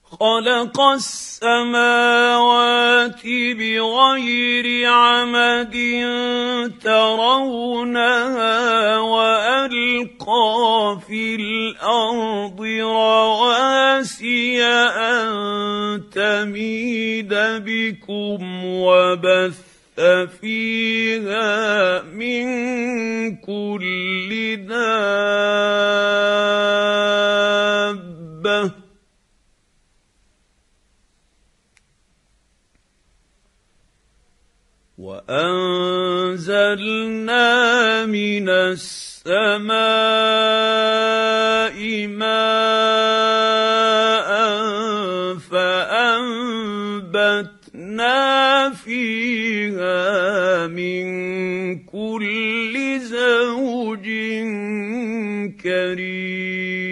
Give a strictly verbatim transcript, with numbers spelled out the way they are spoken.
خلق السماوات بغير عمد ترونها وألقى في الأرض رواسي أن تميد بكم وبث فيها من كل دابة وأنزلنا من السماء ماء فأنبتنا فيها من كل زوج كريم